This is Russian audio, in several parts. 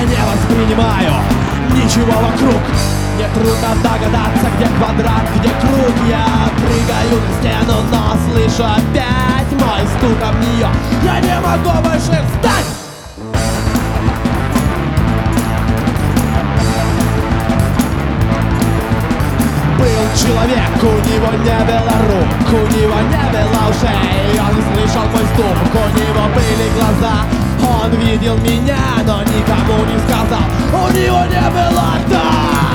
я не воспринимаю ничего вокруг. Мне трудно догадаться, где квадрат, где круг. Я прыгаю на стену, но слышу опять мой стук об нее. Я не могу больше встать. Был человек, у него не было рук, у него не было ушей, он слышал мой стук, у него были глаза, он видел меня, но никому не сказал, у него не было рта.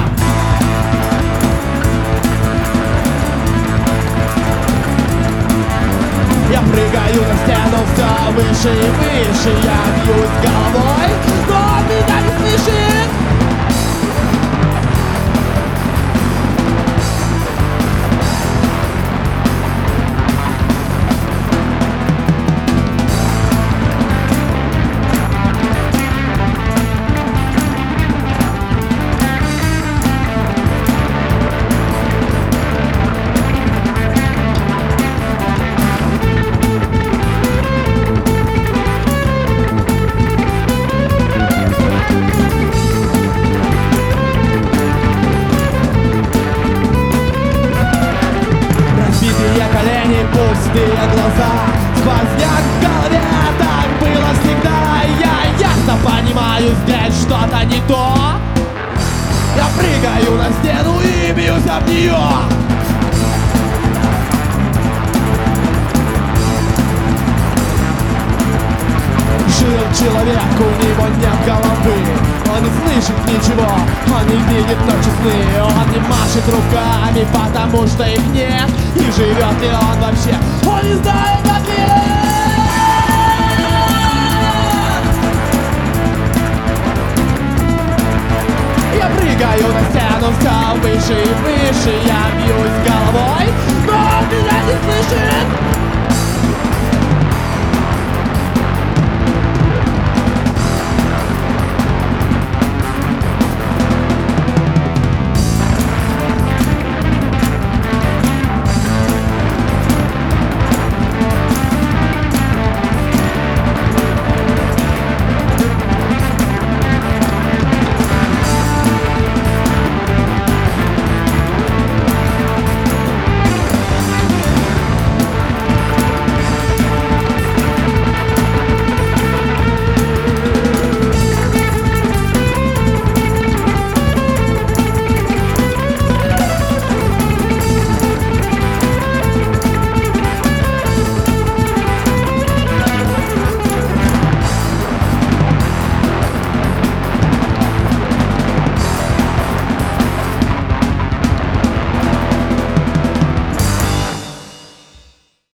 Я прыгаю на стену все выше и выше, я бьюсь головой, но он меня не слышит. Колени, пустые глаза, сквозняк в голове, так было всегда. Я ясно понимаю, здесь что-то не то. Я прыгаю на стену и бьюсь об нее. Жил человек, у него нет головы, он не слышит ничего, он не видит ночи сны, он не машет руками, потому что их нет. И живет ли он вообще, он не знает ответ. Я прыгаю на стену все выше и выше, я